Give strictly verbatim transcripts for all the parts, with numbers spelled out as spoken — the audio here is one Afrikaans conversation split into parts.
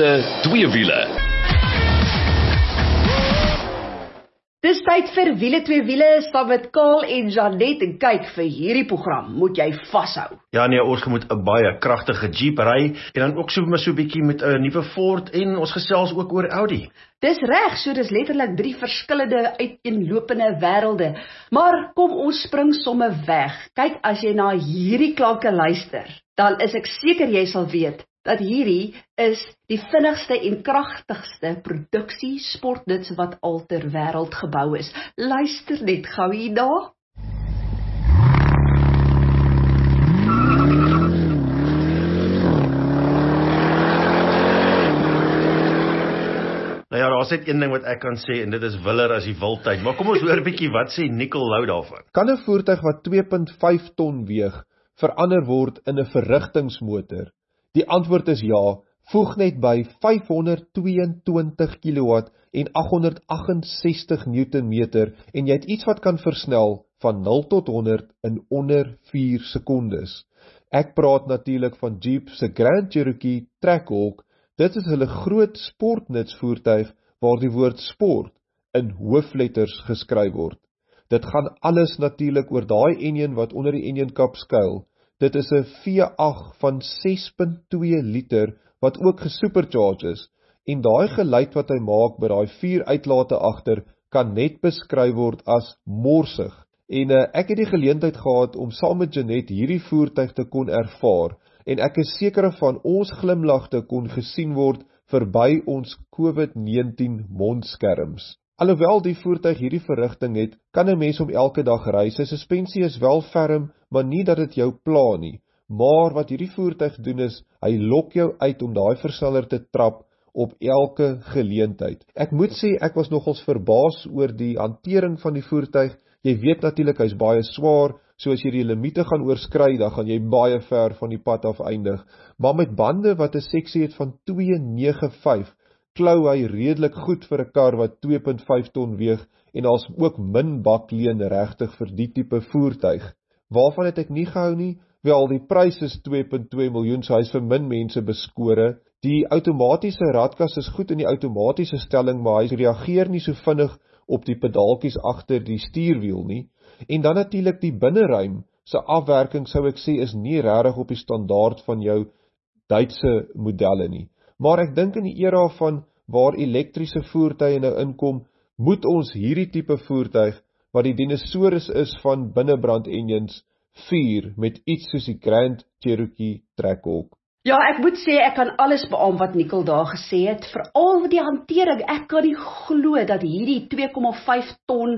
wiele, twee wiele. Dis tyd vir wiele twee wiele, saam met Karl en Janet, en kyk, vir hierdie program moet jy vashou. Ja nee, ons moet 'n baie kragtige Jeep ry, en dan ook so maar so 'n bietjie met 'n nuwe Ford, en ons gesels ook oor Audi. Dis reg, so dis letterlik drie verskillende uiteenlopende wêrelde. Maar kom ons spring somme weg. Kyk, as jy na hierdie klanke luister, dan is ek seker jy sal weet dat hierdie is die vinnigste en kragtigste produksie sportnuts wat al ter wêreld gebou is. Luister net gou hierna. Nou ja, daar is net een ding wat ek kan sê, en dit is willer as die wildtyd. Maar kom ons hoor 'n bietjie, wat sê Nicol Lou daarvan? Kan 'n voertuig wat twee komma vyf ton weeg verander word in 'n verrigtingsmotor? Die antwoord is ja. Voeg net by vyfhonderdtweeëntwintig kilowatt en agthonderdagt-ses-tig newtonmeter en jy het iets wat kan versnel van nul tot honderd in onder vier sekondes. Ek praat natuurlik van Jeep se Grand Cherokee Trackhawk. Dit is hulle groot sportnutsvoertuig waar die woord sport in hoofletters geskryf word. Dit gaan alles natuurlik oor daai enjin wat onder die enjinkap skuil. Dit is 'n V agt van ses komma twee liter wat ook gesupercharge is, en daai geluid wat hy maak by daai vier uitlate agter kan net beskryf word as morsig. En uh, ek het die geleentheid gehad om saam met Janet hierdie voertuig te kon ervaar, en ek is seker van ons glimlagte kon gesien word verby ons COVID negentien mondskerms. Alhoewel die voertuig hierdie verrigting het, kan 'n mens om elke dag ry. Sy suspensie is wel ferm, maar nie dat dit jou pla nie. Maar wat hierdie voertuig doen is, hy lok jou uit om daai versneller te trap op elke geleentheid. Ek moet sê, ek was nogals verbaas oor die hantering van die voertuig. Jy weet natuurlik, hy's baie swaar, so as jy die limite gaan oorskry, dan gaan jy baie ver van die pad af eindig. Maar met bande wat 'n seksie het van twee komma nege vyf, klou hy redelik goed vir 'n kar wat twee komma vyf ton weeg, en daar's ook min bakleen regtig vir die tipe voertuig. Waarvan het ek nie gehou nie? Wel, die prys is twee komma twee miljoen, so hy is vir min mense beskore. Die outomatiese radkas is goed in die outomatiese stelling, maar hy reageer nie so vinnig op die pedaaltjies agter die stuurwiel nie. En dan natuurlik die binneruim se afwerking, sou ek sê, is nie regtig op die standaard van jou Duitse modelle nie. Maar ek dink in die era van waar elektriese voertuie nou inkom, moet ons hierdie tipe voertuig, wat die dinosaurus is van binnebrand engines, vier met iets soos die Grand Cherokee Trackhawk. Ja, ek moet sê, ek kan alles beamoen wat Nicol daar gesê het, veral die hantering. Ek kan nie glo dat hierdie twee komma vyf ton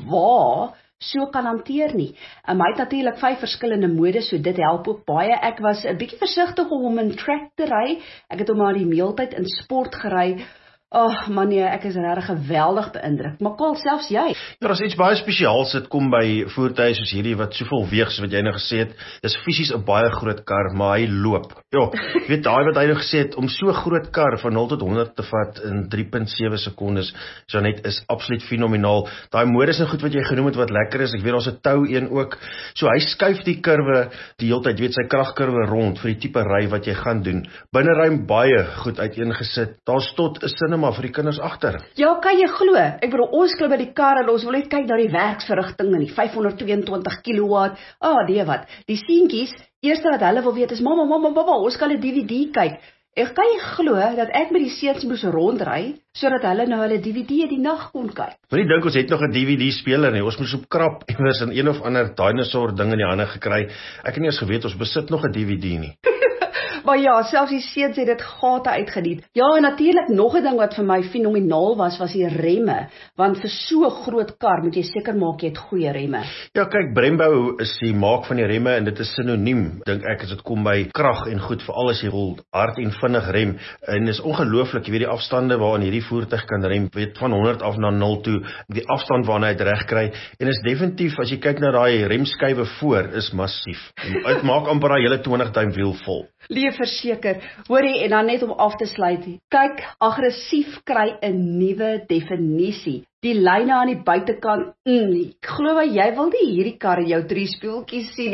wa so kan hanteer nie. En hy het natuurlik vyf verskillende modes, so dit help ook baie. Ek was 'n bietjie versigtig om hom in track te ry. Ek het hom maar die meeltyd in sport gery. Ag, oh, man nee, ek is regtig geweldig beïndruk. Maar Karl, selfs jy. Ja, daar is iets baie spesiaals, dit kom by voertuie soos hierdie wat soveel weeg, soos wat jy nou gesê het. Dis fisies 'n baie groot kar, maar hy loop. Ja, weet daai wat hy nou gesê het, om so groot kar van nul tot honderd te vat in drie komma sewe sekondes, Janet, is absoluut fenomenaal. Daai modus en goed wat jy genoem het wat lekker is, ek weet daar's 'n tou een ook. So hy skuif die kurwe die hele tyd, weet sy kragkurwe rond vir die tipe ry wat jy gaan doen. Binneruim baie goed uiteengesit. Daar's tot 'n sin maar vir die kinders agter. Ja, kan jy glo? Ek bedoel, ons klim by die kar en ons wil net kyk na die werksverrigting en die vyfhonderdtweeëntwintig kilowatt. Ah, oh, nee wat. Die seentjies, eerste wat hulle wil weet is, mamma, mamma, mamma, ons kan 'n D V D kyk. Ek kan jy glo dat ek met die seuns moes rondry, sodat hulle nou hulle D V D in die nag kon kyk. Moenie dink ons het nog 'n D V D-speler nie. Ons moes op krap iewers in een of ander dinosaur ding in die hande gekry. Ek het nie eens geweet ons besit nog 'n D V D nie. Maar ja, selfs die seuns het dit gate uitgediend. Ja, en natuurlik nog 'n ding wat vir my fenomenaal was, was die remme, want vir so 'n groot kar moet jy seker maak jy het goeie remme. Ja, kyk, Brembo is die maak van die remme en dit is sinoniem, dink ek, as dit kom by krag en goed, veral as jy wil hard en vinnig rem. En dis ongelooflik, jy weet die afstande waarin hierdie voertuig kan rem, weet van honderd af na nul toe, die afstand waarna hy dit reg kry, en is definitief, as jy kyk na daai remskywe voor, is massief. Dit maak amper daai hele twintig duim wiel vol. Leef verseker, hoorie, en dan net om af te sluit, kyk, aggressief kry 'n nuwe definisie. Die lyne aan die buitekant, mm, ek glo jy wil nie hierdie kar in jou drie speeltjies sien nie.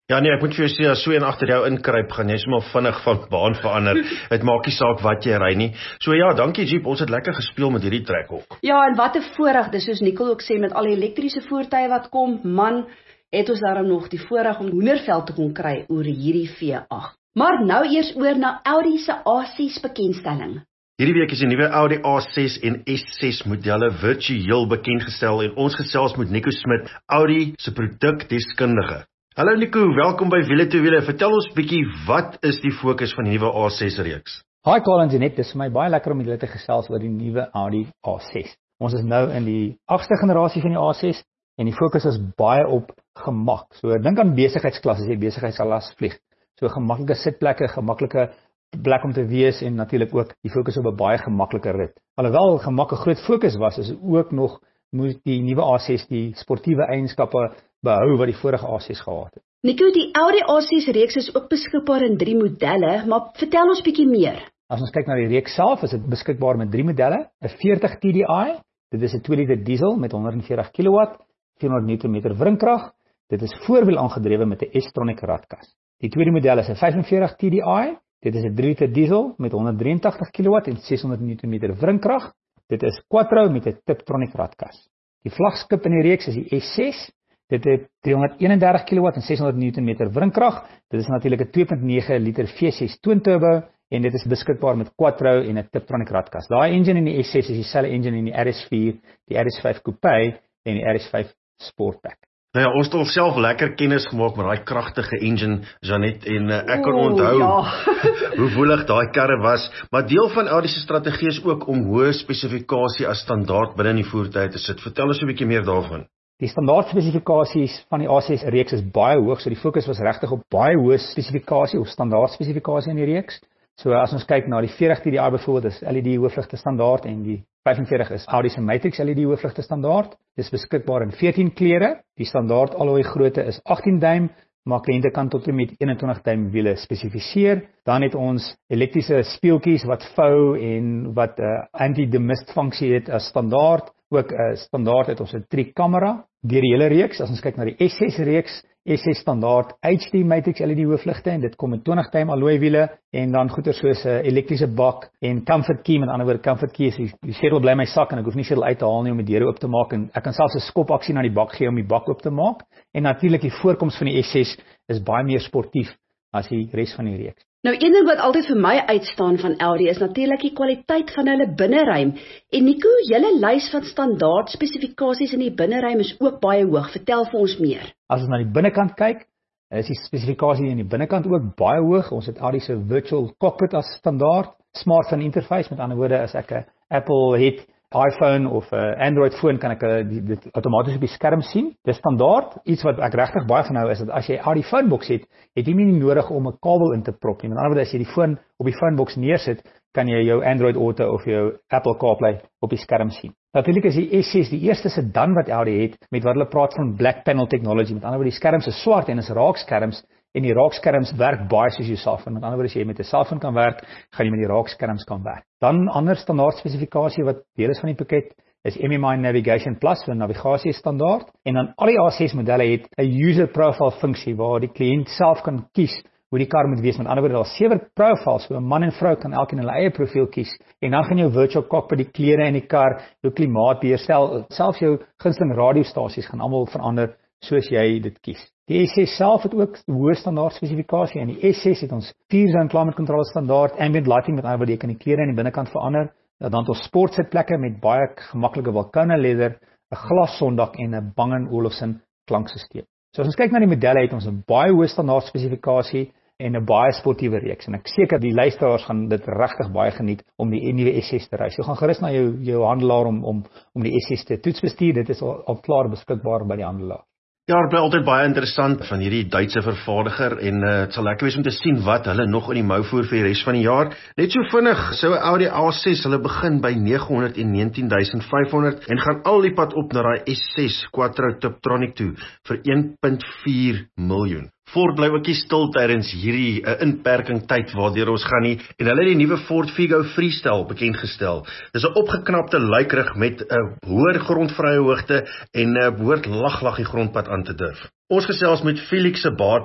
Ja nee, ek moet vir jou sê, as so een agter jou inkruip, gaan jy sommer vinnig van baan verander. Dit maak nie saak wat jy ry nie. So ja, dankie Jeep, ons het lekker gespeel met hierdie trek ook. Ja, en wat 'n voorreg, dis soos Nicole ook sê, met al die elektriese voertuie wat kom, man, het ons daarom nog die voorreg om Hoenderveld te kon kry oor hierdie V agt. Maar nou eers oor na Audi se A ses bekendstelling. Hierdie week is die nuwe Audi A ses en S ses modelle virtueel bekendgestel en ons gesels met Nico Smit, Audi se produkdeskundige. Hallo Nico, welkom by Wiele to Wiele. Vertel ons bietjie, wat is die fokus van die nuwe A ses reeks? Hi Carl en Jeanette, dis vir my baie lekker om julle te gesels oor die nuwe Audi A ses. Ons is nou in die agste generasie van die A ses en die fokus is baie op gemak. So dink aan besigheidsklas as jy besigheidsklas vlieg. So gemaklike sitplekke, gemaklike plek om te wees en natuurlik ook die fokus op 'n baie gemaklike rit. Alhoewel gemak 'n groot fokus was, is ook nog moet die nuwe A ses die sportiewe eienskappe behou wat die vorige A ses gehad het. Nico, die Audi A ses reeks is ook beskikbaar in drie modelle, maar vertel ons bietjie meer. As ons kyk na die reeks self, is dit beskikbaar met drie modelle, 'n veertig T D I, dit is 'n twee liter diesel met honderd en veertig kilowatt, vierhonderd newtonmeter wrinkrag. Dit is voorwiel aangedrewe met 'n S-tronic radkas. Die tweede model is 'n vyfenveertig T D I, dit is 'n drie liter diesel met honderd drieëntagtig kilowatt en seshonderd newtonmeter wrinkrag. Dit is quattro met 'n Tiptronic radkas. Die vlaggenskap in die reeks is die S ses. Dit het driehonderdeenendertig kilowatt en seshonderd newtonmeter wrinkrag. Dit is natuurlik 'n twee komma nege liter V ses twinturbo en dit is beskikbaar met quattro en 'n Tiptronic radkas. Daai engine in die S ses is dieselfde engine in die R S vier, die R S vyf Coupe en die R S vyf Sportback. Nou ja, ons het self lekker kennis gemaak met daai kragtige engine, Jeanette, en uh, ek kan onthou ja. hoe woelig daai karre was, maar deel van Audi se strategie is ook om hoë spesifikasie as standaard binne in die voertuie te sit. Vertel ons 'n bietjie meer daarvan. Die standaard spesifikasies van die A ses reeks is baie hoog, so die fokus was regtig op baie hoë spesifikasie of standaard spesifikasie in die reeks. So as ons kyk na die veertig T D I byvoorbeeld, is L E D hoofligte standaard en die vyfenveertig is Audi se Matrix L E D hoofligte standaard. Dit is beskikbaar in veertien kleure. Die standaard alloy grootte is agttien duim, maar kliënte kan tot en met eenentwintig duim wiele spesifiseer. Dan het ons elektriese speeltjies wat vou en wat 'n uh, anti-demist funksie het as standaard. Ook 'n uh, standaard het ons 'n drie kamera deur die hele reeks. As ons kyk na die S ses reeks, S ses standaard H D Matrix L E D hoofligte en dit kom met twintig duim alloy wiele en dan goeder soos 'n elektriese bak en comfort key, met ander woorde comfort key is die, die sedel bly my sak en ek hoef nie sedel uit te haal nie om die deure oop te maak en ek kan selfs 'n skop aksie na die bak gee om die bak oop te maak. En natuurlik die voorkoms van die S ses is baie meer sportief as die res van die reeks. Nou een ding wat altyd vir my uitstaan van Audi is natuurlik die kwaliteit van hulle binneruim. En Nico, julle lys van standaard spesifikasies in die binneruim is ook baie hoog. Vertel vir ons meer. As ons na die binnekant kyk, is die spesifikasie in die binnekant ook baie hoog. Ons het Audi se virtual cockpit as standaard, smartphone interface, met ander woorde as ek 'n Apple het iPhone of 'n Android foon kan ek dit outomaties op die skerm sien. Dis standaard. Iets wat ek regtig baie van hou is dat as jy Audi phonebox het, het jy nie nodig om 'n kabel in te prop nie. Met ander woorde, as jy die foon op die phonebox neersit, kan jy jou Android Auto of jou Apple CarPlay op die skerm sien. Natuurlik is die S ses die eerste sedan wat Audi het met wat hulle praat van black panel technology. Met ander woorde, die skerms is swart en is raakskerms en die raakskerms werk baie soos jou selfoon. Met ander woorde, as jy met 'n selfoon kan werk, gaan jy met die raakskerms kan werk. Dan ander standaard spesifikasie wat deel is van die pakket is M M I Navigation Plus vir navigasie standaard en dan al die A ses modelle het 'n user profile funksie waar die kliënt self kan kies hoe die kar moet wees. Met ander woorde, daar is sewe profiles, so 'n man en vrou kan elkeen hulle eie profiel kies en dan gaan jou virtual cockpit, die kleure in die kar, jou klimaatbeheer, selfs jou gunsteling radiostasies gaan almal verander soos jy dit kies. Die S ses self het ook hoë standaard spesifikasie en die S ses het ons vier zone climate control standaard, ambient lighting, met ander woorde jy kan die kleure in die binnekant verander. Dan het ons sportsitplekke met baie gemaklike Vulcana leather, 'n glassondak en 'n Bang en Olufsen klankstelsel. So as ons kyk na die modelle het ons 'n baie hoë standaard spesifikasie en 'n baie sportiewe reeks en ek seker die luisteraars gaan dit regtig baie geniet om die nuwe S ses te ry. So gaan gerus na jou jou handelaar om om om die S ses te toetsbestuur. Dit is al, al klaar beskikbaar by die handelaar. Ja, dit bly altyd baie interessant van hierdie Duitse vervaardiger en uh, het sal lekker wees om te sien wat hulle nog in die mou voer vir die res van die jaar. Net so vinnig, sou 'n Audi A ses, hulle begin by negehonderdnegentien duisend vyfhonderd en gaan al die pad op na daai S ses Quattro Tiptronic toe vir een komma vier miljoen. Ford bly ookie stil tydens hierdie uh, inperking tyd waardeur ons gaan nie en hulle het die nuwe Ford Figo Freestyle bekend gestel. Dis 'n opgeknapte luikrig met 'n uh, hoër grondvrye hoogte en 'n uh, behoort lag lag die grondpad aan te durf. Ons gesels met Felix Sabata,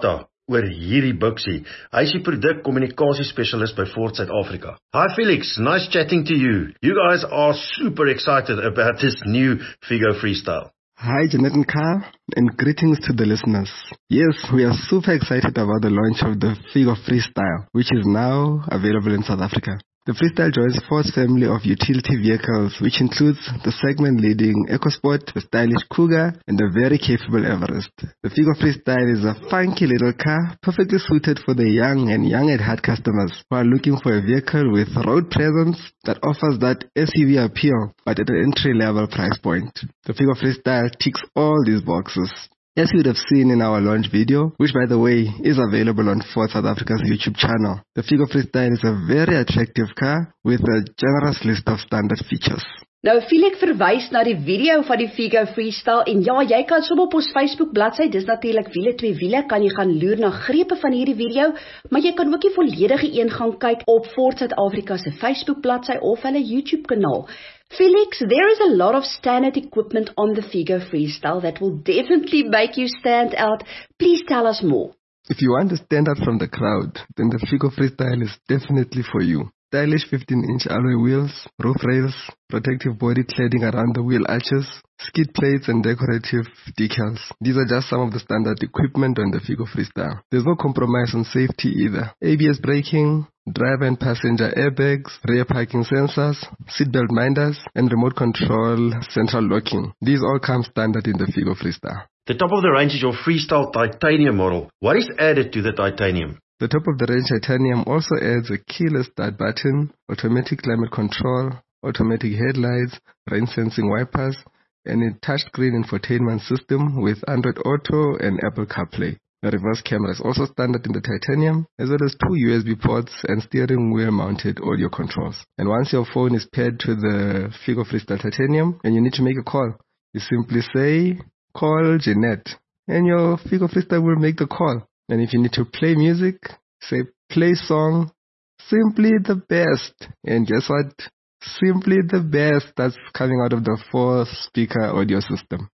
oor hierdie buksie. Hy is die produk-kommunikasie-specialist by Ford Suid-Afrika. Hi Felix, nice chatting to you. You guys are super excited about this new Figo Freestyle. Hi Jeanette and Carl, and greetings to the listeners. Yes, we are super excited about the launch of the Figo Freestyle, which is now available in South Africa. The Freestyle joins Ford's family of utility vehicles, which includes the segment-leading EcoSport, the stylish Cougar, and the very capable Everest. The Figo Freestyle is a funky little car, perfectly suited for the young and young-at-heart customers who are looking for a vehicle with road presence that offers that S U V appeal, but at an entry-level price point. The Figo Freestyle ticks all these boxes. As you would have seen in our launch video, which by the way is available on Ford South Africa's YouTube channel, the Figo Freestyle is a very attractive car with a generous list of standard features. Nou Felix verwys na die video van die Figo Freestyle en ja, jy kan sommer op ons Facebook bladsy, dis natuurlik wiele twee wiele, kan jy gaan loer na grepe van hierdie video, maar jy kan ook die volledige een gaan kyk op Ford Suid-Afrika se Facebook bladsy of hulle YouTube kanaal. Felix, there is a lot of standard equipment on the Figo Freestyle that will definitely make you stand out. Please tell us more. If you want to stand out from the crowd, then the Figo Freestyle is definitely for you. Stylish fifteen inch alloy wheels, roof rails, protective body cladding around the wheel arches, skid plates and decorative decals. These are just some of the standard equipment on the Figo Freestyle. There's no compromise on safety either. A B S braking, driver and passenger airbags, rear parking sensors, seatbelt minders, and remote control central locking. These all come standard in the Figo Freestyle. The top of the range is your Freestyle Titanium model. What is added to the Titanium? The top of the range Titanium also adds a keyless start button, automatic climate control, automatic headlights, rain sensing wipers, and a touchscreen infotainment system with Android Auto and Apple CarPlay. The reverse camera is also standard in the Titanium, as well as two U S B ports and steering wheel mounted audio controls. And once your phone is paired to the Figo Freestyle Titanium and you need to make a call, you simply say, call Jeanette, and your Figo Freestyle will make the call. And if you need to play music, say play song, simply the best. And guess what? Simply the best that's coming out of the four speaker audio system.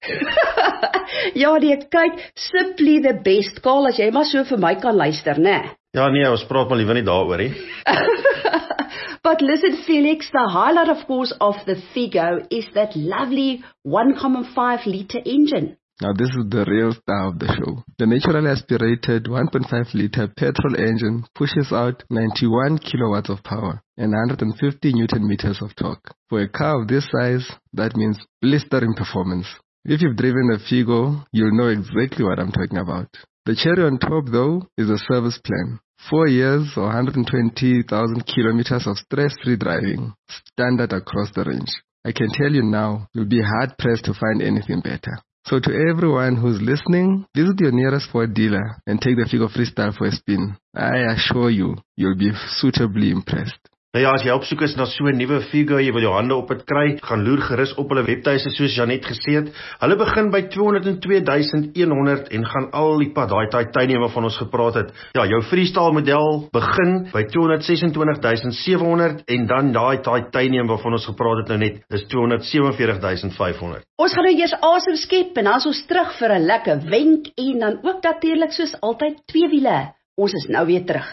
Ja, nee, kyk, simply the best. Call as jy maar so vir my kan luister, né? Ja nee, ons praat maar liever nie daaroor nie. But listen Felix, the highlight of course of the Figo is that lovely one point five litre engine. Now this is the real star of the show. The naturally aspirated one point five litre petrol engine pushes out ninety-one kilowatts of power and one hundred fifty newton meters of torque. For a car of this size, that means blistering performance. If you've driven a Figo, you'll know exactly what I'm talking about. The cherry on top though is a service plan. Four years or one hundred twenty thousand kilometers of stress-free driving, standard across the range. I can tell you now, you'll be hard-pressed to find anything better. So to everyone who's listening, visit your nearest Ford dealer and take the Figo Freestyle for a spin. I assure you, you'll be suitably impressed. Nou ja, as jy op soek is na so 'n nuwe Figo, jy wil jou hande op dit kry, gaan loer gerus op hulle webtuise soos Janet gesê het. Hulle begin by twee honderd twee duisend een honderd en gaan al die pad daai Titanium waarvan ons gepraat het. Ja, jou Freestyle model begin by twee honderd ses en twintig duisend sewe honderd en dan daai Titanium waarvan ons gepraat het nou net is twee honderd sewe en veertig duisend vyf honderd. Ons gaan nou eers asem skep en dan is ons terug vir 'n lekker wenk en dan ook natuurlik soos altyd twee wiele. Ons is nou weer terug.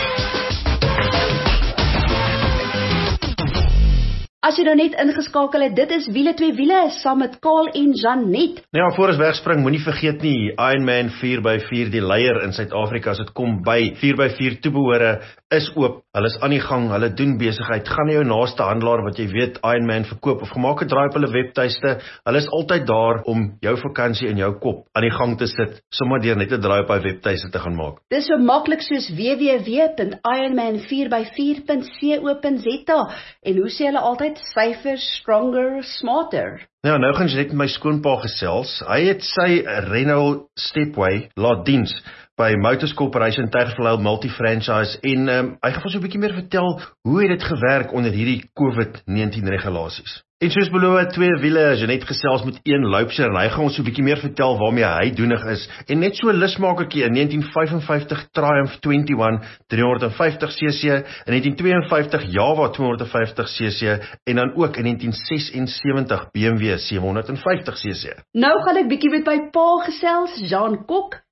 As jy nou net ingeskakel het, dit is Wiele twee Wiele saam met Carl en Janet. Nou ja, voor ons wegspring, moenie vergeet nie, Ironman vier by vier, die leier in Suid-Afrika, as dit kom by vier by vier toebehore, is oop. Hulle is aan die gang, hulle doen besigheid. Gaan na jou naaste handelaar wat jy weet Ironman verkoop of gemaak 'n draai op hulle webtuiste. Hulle is altyd daar om jou vakansie in jou kop aan die gang te sit, sommer deur net 'n draai op hy webtuiste te gaan maak. Dis so maklik soos w w w punt ironman vier by vier punt co punt z a en hoe sê hulle altyd safer, stronger, smarter. Nou, nou gaan jy net met my skoonpa gesels. Hy het sy Renault Stepway laat diens by Motors Corporation Terflow Multi-Franchise en um, hy gaan ons 'n bietjie meer vertel hoe het dit gewerk onder hierdie COVID negentien regulasies. En soos beloof, twee wiele, Janet gesels met een loupser en hy gaan ons 'n bietjie meer vertel waarmee hy doenig is. En net so 'n lusmakertjie in negentien vyf en vyftig Triumph eenentwintig driehonderd vyftig cc, in negentien twee en vyftig Java tweehonderd vyftig cc en dan ook in negentien ses en sewentig B M W sewe honderd vyftig cc. Nou gaan ek bietjie met my pa gesels, Jean Kok.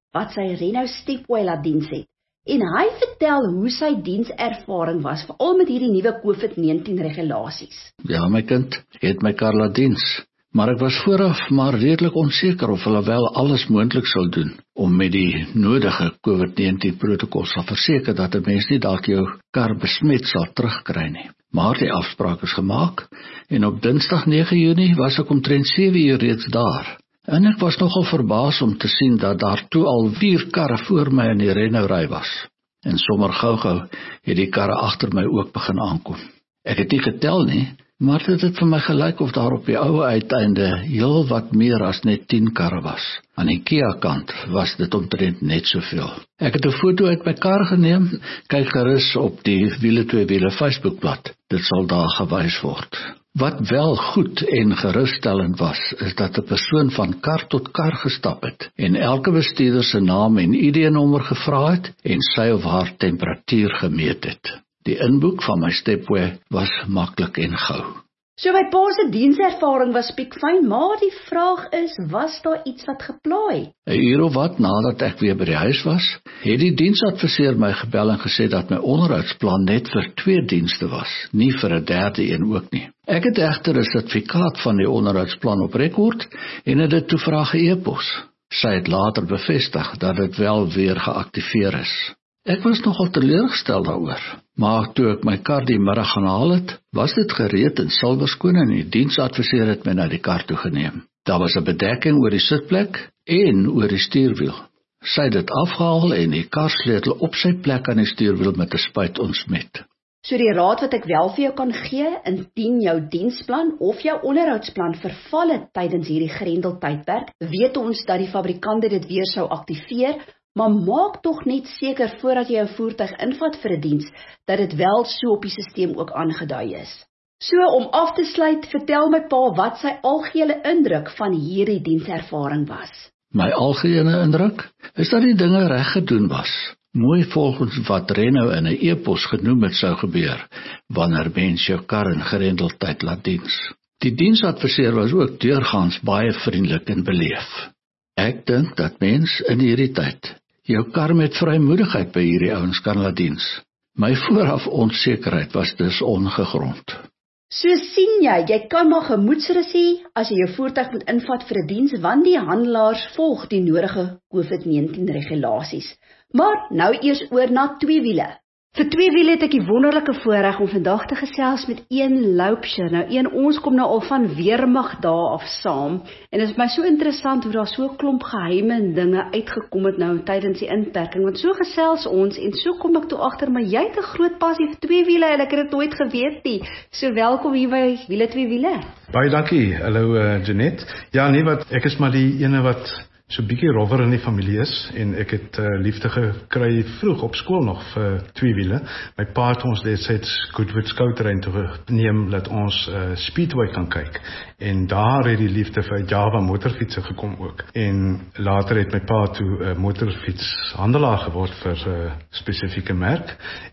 wat sy Renault Stepway laat diens het. En hy vertel hoe sy dienservaring was, veral met hierdie nuwe COVID negentien regulasies. Ja, my kind, het my kar laat diens. Maar ek was vooraf maar redelik onseker of hulle wel alles moontlik sou doen om met die nodige COVID negentien protokol sal verseker dat 'n mens nie dalk jou kar besmet sal terugkry nie. Maar die afspraak is gemaak en op Dinsdag nege Junie was ek omtrent sewe uur reeds daar. En ek was nogal verbaas om te sien dat daar toe al vier karre voor my in die Renault-ry was. En sommer gou-gou het die karre agter my ook begin aankom. Ek het nie getel nie, maar dit het vir my gelyk of daar op die ou uiteinde heel wat meer as net tien karre was. Aan die Kia kant was dit omtrent net soveel. Ek het 'n foto uit my kar geneem, kyk gerus op die Wiele twee Wiele Facebookblad. Dit sal daar gewys word. Wat wel goed en gerusstellend was, is dat 'n persoon van kar tot kar gestap het en elke bestuurder se naam en I D-nommer gevra het en sy of haar temperatuur gemeet het. Die inboek van my Stepway was maklik en gou. So my pa se dienservaring was piekfyn, maar die vraag is, was daar iets wat geplaai? 'n Uur of wat nadat ek weer by die huis was, het die diensadviseur my gebel en gesê dat my onderhoudsplan net vir twee dienste was, nie vir 'n derde een ook nie. Ek het egter 'n sertifikaat van die onderhoudsplan op rekord en het dit toe vra ge-e-pos. Sy het later bevestig dat dit wel weer geaktiveer is. Ek was nogal teleurgestel daaroor, maar toe ek my kar die middag gaan haal het, was dit gereed in silwerskoon en die diensadviseur het my na die kar toe geneem. Daar was 'n bedekking oor die sitplek en oor die stuurwiel. Sy het dit afgehaal en die karsleutel op sy plek aan die stuurwiel met 'n spuit ontsmet. So die raad wat ek wel vir jou kan gee, indien jou diensplan of jou onderhoudsplan verval het tydens hierdie grendeltydperk, weet ons dat die fabrikante dit weer sou aktiveer, maar maak tog net seker voordat jy jou voertuig invat vir 'n diens, dat dit wel so op die stelsel ook aangedui is. So om af te sluit, vertel my pa wat sy algehele indruk van hierdie dienservaring was. My algehele indruk is dat die dinge reg gedoen was. Mooi volgens wat Renault in 'n e-pos genoem het sou gebeur, wanneer mens jou kar in grendeltyd laat diens. Die diensadviseur was ook deurgaans baie vriendelik en beleef. Ek dink dat mens in hierdie tyd jou kar met vrymoedigheid by hierdie ouens kan laat diens. My vooraf onsekerheid was dus ongegrond. So sien jy, jy kan maar gemoedsrus hê as jy jou voertuig moet invat vir 'n diens, want die handelaars volg die nodige COVID negentien regulasies. Maar nou eers oor na twee wiele. Vir twee wiele het ek die wonderlike voorreg om vandag te gesels met een Loubser. Nou een, ons kom nou al van Weermag dae af saam, en dit is my so interessant hoe daar so 'n klomp geheime en dinge uitgekom het nou tydens die inperking, want so gesels ons, en so kom ek toe agter, maar jy het 'n groot passie vir twee wiele, en ek het dit nooit geweet nie. So welkom hier by Wiele twee Wiele. Baie dankie, hallo uh, Jeanette. Ja nee, wat, ek is maar die ene wat so bietjie rower in die familie is, en ek het uh, liefde gekry vroeg op skool nog vir twee wiele. My pa het ons destyds Goodwood skouterrein toe geneem dat ons uh, Speedway kan kyk, en daar het die liefde vir Java motorfietsse gekom ook, en later het my pa toe 'n uh, motorfietshandelaar geword vir 'n uh, spesifieke merk,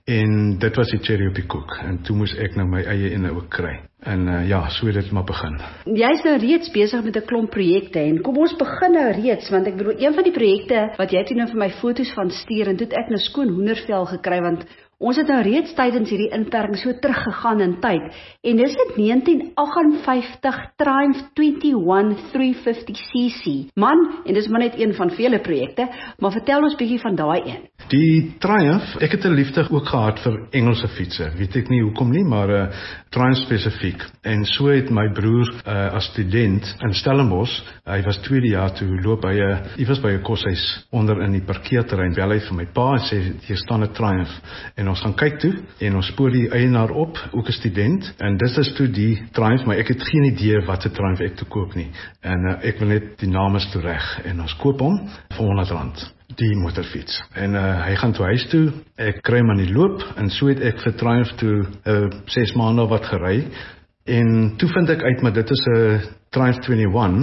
en dit was die cherry op die koek, en toe moes ek nou my eie ene ook kry. En uh, ja, so het dit maar begin. Jy is nou reeds besig met 'n klomp projekte, en kom ons begin nou reeds, want ek bedoel, een van die projekte wat jy toe nou vir my foto's van stuur, en toe het ek nou skoon hoendervel gekry, want ons het nou reeds tydens hierdie inperking so teruggegaan in tyd, en dis 'n negentien agt en vyftig Triumph eenentwintig drie vyftig C C. Man, en dis maar net een van vele projekte, maar vertel ons bietjie van daai een. Die Triumph, ek het 'n liefde ook gehad vir Engelse fietsse, weet ek nie hoekom nie, maar uh, Triumph spesifiek. En so het my broer uh, as student in Stellenbosch, hy was tweede jaar toe loop hy, uh, hy was by 'n koshuis onder in die parkeerterrein, bel hy vir my pa en sê, hier staan 'n Triumph, en ons gaan kyk toe, en ons spoor die eienaar op, ook 'n student, en dis is toe die Triumph, maar ek het geen idee wat 'n Triumph ek toe koop nie, en uh, ek wil net die naam is toe reg, en ons koop hom vir honderd rand. Die motorfiets. En uh, hy gaan toe huis toe, ek kry hom aan die loop, en so het ek vir Triumph toe uh, ses maande wat gery, en toe vind ek uit, maar dit is 'n Triumph eenentwintig,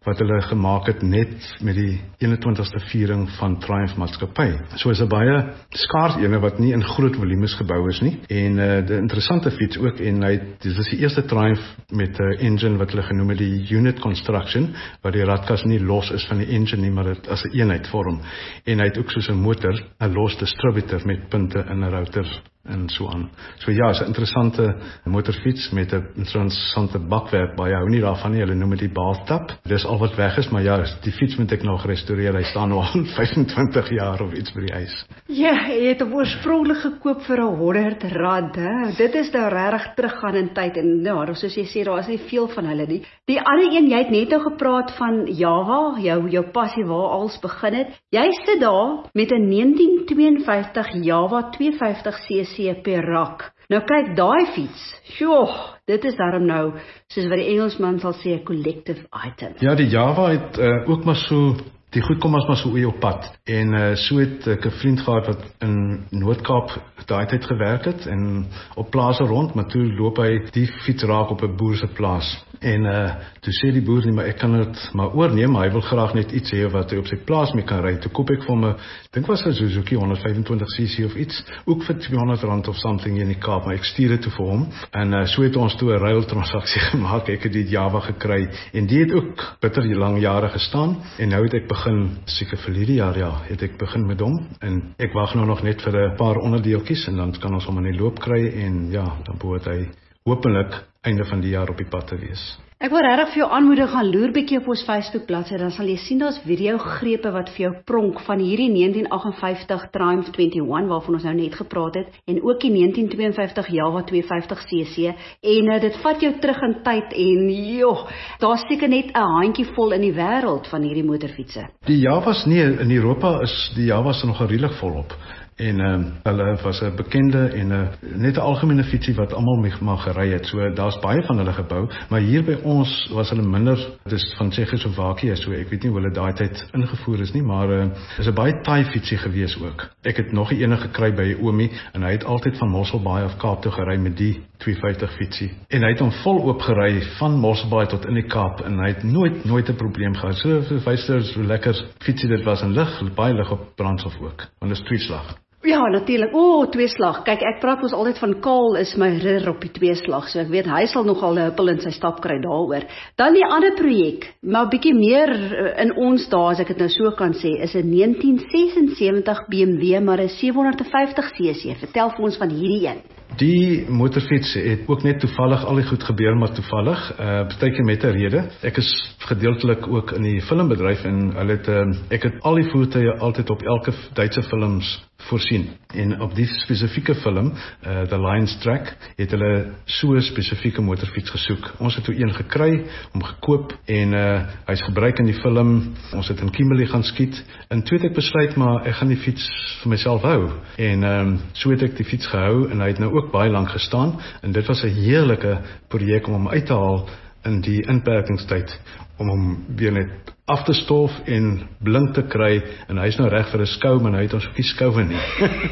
wat hulle gemaak het net met die eenentwintigste viering van Triumph maatskappy. So is 'n baie skaars ene wat nie in groot volumes gebou is nie. En uh, die interessante fiets ook, en hy, dit is die eerste Triumph met 'n uh, engine wat hulle genoem het die unit construction, waar die radkas nie los is van die engine nie, maar dit as 'n eenheid vorm. En hy het ook soos 'n motor 'n los distributor met punte in 'n router en so aan. So ja, is 'n interessante motorfiets met 'n interessante bakwerk, baie hou nie daarvan nie, hulle noem dit die bathtub. Dis al wat weg is, maar ja, die fiets moet ek nog gerestoreer, hy staan nou al vyfentwintig jaar of iets by die ys. Ja, jy het hom oorspronklik gekoop vir honderd rand, hè. Dit is nou regtig teruggaan in tyd, en ja, soos jy sê, daar is nie veel van hulle nie. Die ander een, jy het net nou gepraat van Java, jou, jou passie waar als begin het. Jy sit daar met 'n negentien tweeënvyftig Java tweehonderdvyftig cc per rak. Nou kyk, daai fiets, sjoe, dit is daarom nou, soos wat die Engelsman sal sê, 'n collective item. Ja, die Java het uh, ook maar so, die goed kom as maar so oor op pad. En uh, so het ek 'n vriend gehad wat in Noord-Kaap daai tyd gewerk het, en op plase rond, maar toe loop hy die fiets raak op 'n boer se plaas. En uh, toe sê die boer nie, maar ek kan dit maar oorneem, maar hy wil graag net iets hê wat hy op sy plaas mee kan ry. Toe koop ek vir hom 'n, dink was 'n Suzuki honderd vyfentwintig cc of iets, ook vir tweehonderd rand of something in die Kaap, maar ek stuur dit toe vir hom. En uh, so het ons toe 'n ruil transaksie gemaak, ek het die Java gekry, en die het ook bitter lang jare gestaan, en nou het ek begin, seker verlede jaar, ja, het ek begin met hom, en ek wag nou nog net vir 'n paar onderdeeltjies, en dan kan ons hom in die loop kry, en ja, dan behoort hy hopelik einde van die jaar op die pad te wees. Ek wil regtig vir jou aanmoedig, gaan loer bietjie op ons Facebook bladsy, dan sal jy sien daar's video grepe wat vir jou pronk van hierdie negentien agt en vyftig Triumph eenentwintig waarvan ons nou net gepraat het, en ook die negentien tweeënvyftig Java tweehonderdvyftig cc, en uh, dit vat jou terug in tyd, en joh, daar's seker net 'n handjie vol in die wêreld van hierdie motorfietsse. Die Javas nie, in Europa is die Javas nog redelijk volop. En uh, hulle was 'n bekende en uh, net 'n algemene fietsie wat almal mee mag gery het. So daar's baie van hulle gebou, maar hier by ons was hulle minder. Dis van Tsjechoslowakye, so ek weet nie hoe hulle daai tyd ingevoer is nie, maar uh, is 'n baie taai fietsie gewees ook. Ek het nog 'n ene gekry by Omi, en hy het altyd van Mosselbaai af Kaap toe gery met die tweehonderdvyftig fietsie. En hy het hom vol oop gery van Mosselbaai tot in die Kaap, en hy het nooit nooit 'n probleem gehad. So wys dit hoe lekker fietsie dit was, en lig, baie lig op brandstof ook, want dit is tweeslag. Ja, natuurlik. O, oh, tweeslag. Kyk, ek praat mos altyd van Kaal is my ridder op die tweeslag, so ek weet hy sal nogal 'n huppel in sy stap kry daaroor. Dan die ander projek, maar bietjie meer in ons dae, as ek dit nou so kan sê, is 'n negentien sesensewentig B M W, maar 'n sewehonderdvyftig cc. Vertel vir ons van hierdie een. Die motorfiets het ook net toevallig al die goed gebeur, maar toevallig, uh, partykeer met 'n rede. Ek is gedeeltelik ook in die filmbedryf, en hulle het, uh, ek het al die voertuie altyd op elke Duitse films voorsien. En op die spesifieke film, uh, The Lion's Track, het hulle so 'n spesifieke motorfiets gesoek. Ons het toe een gekry, hom gekoop, en uh, hy's gebruik in die film. Ons het in Kimberley gaan skiet, en toe het ek besluit, maar ek gaan die fiets vir myself hou. En um, so het ek die fiets gehou, en hy het nou ook baie lank gestaan, en dit was 'n heerlike projek om hom uit te haal in die inperkingstyd, om hom weer net af te stof en blink te kry, en hy is nou reg vir 'n skou, maar hy het ons ook nie skouwe nie.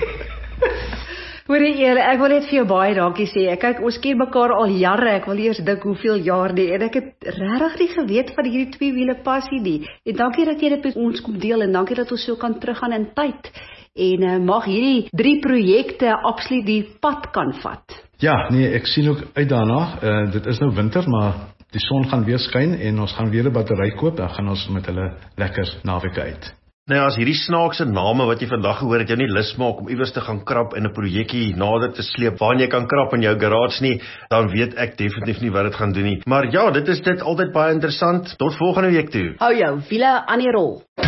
Hoorie Eer, ek wil net vir jou baie dankie sê. Ek kyk, ons ken mekaar al jare, ek wil eers dink hoeveel jaar nie, en ek het regtig nie geweet van hierdie twee wiele passie nie. En dankie dat jy dit met ons kom deel, en dankie dat ons so kan teruggaan in tyd. En uh, mag hierdie drie projekte absoluut die pad kan vat. Ja, nee, ek sien ook uit daarna. Uh, dit is nou winter, maar die son gaan weer skyn, en ons gaan weer 'n battery koop, dan gaan ons met hulle lekker naweke uit. Nou ja, as hierdie snaakse name wat jy vandag gehoor het jou nie lus maak om iewers te gaan krap en 'n projekkie nader te sleep waarin jy kan krap in jou garage nie, dan weet ek definitief nie wat dit gaan doen nie. Maar ja, dit is dit altyd baie interessant. Tot volgende week toe. Hou jou wiele aan die rol.